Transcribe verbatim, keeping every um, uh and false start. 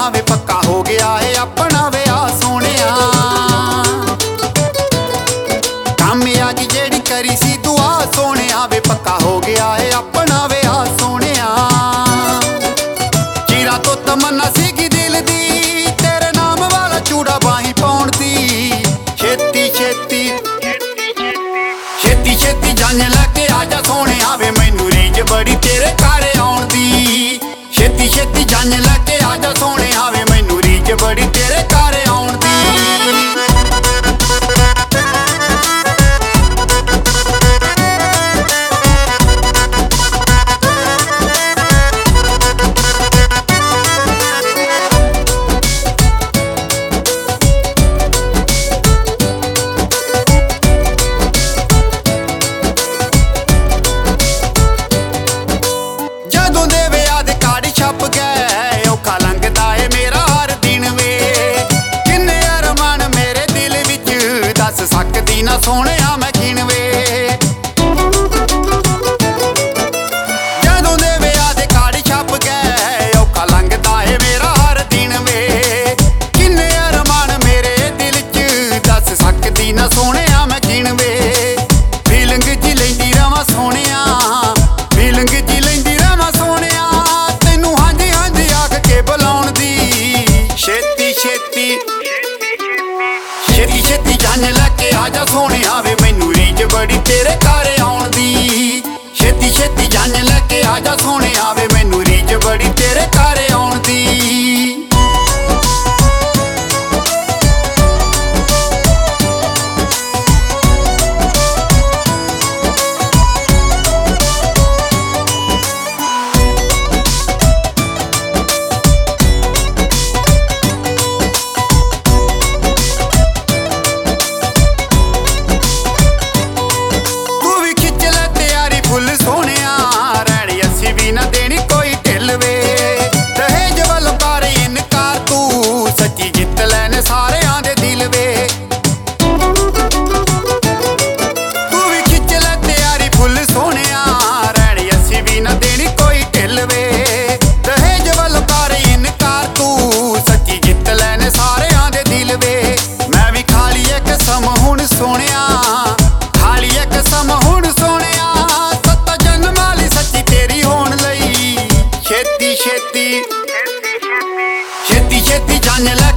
वे पक्का हो गया है अपना विआह सोहणिया। कामयाबी जेड़ी करी सी दुआ सोहणिया वे पक्का हो गया है अपना विआह सोहणिया। चिरा तो तमन्ना सीगी दिल दी तेरे नाम वाला चूड़ा बाही पाउण दी। छेती छेती छेती छेती जान लैके आजा सोहणिया वे मैनू रीझ बड़ी तेरे घर आउण दी। छेती छेती जान लैके आजा सोहणिया वे मैनू रीझ बड़ी तेरे घर आउण दी। जदों दे विआह दे कार्ड छप गए औखा लंघदा है मेरा हर दिन वे। किन्ने अरमान मेरे दिल विच दस सकदी ना सोहणिया मैं गिणवे। जदों दे विआह दे कार्ड छप गए औखा लंघदा है मेरा हर दिन वे। किन्ने अरमान मेरे दिल च दस सकदी ना सोहणिया मैं गिणवे। फीलिंग च लैंदी रवां सोहणिया फीलिंग च लैंदी रवां सोहणिया तैनू हांजी हांजी आख के बुलाउण दी। छेती छेती छेती छेती जान लैके आजा सोहणिया वे मैनू रीझ बड़ी तेरे घर आउण दी। छेती छेती जान लैके आजा सोहणिया वे मैनू रीझ बड़ी तेरे घर आउण दी। तू भी खिच लै तैयारी फुल सोहणिया रैणी अस्सी भी ना देनी कोई ढिल वे। दहेज वल कर इनकार तू सच्ची जित लैने सारेयां दे दिल वे। तू भी खिच लै तैयारी फुल सोहणिया रैणी अस्सी भी ना देनी कोई ढिल वे। दहेज वल कर इनकार तू सच्ची जित लैने सारेयां दे दिल वे। मैं भी खाली एक सम हुण सोहणिया खाली एक सम हुण सोहणिया सत्ता जन्म वाली सच्ची तेरी होण लई। छेती छेती छेती छेती जान लै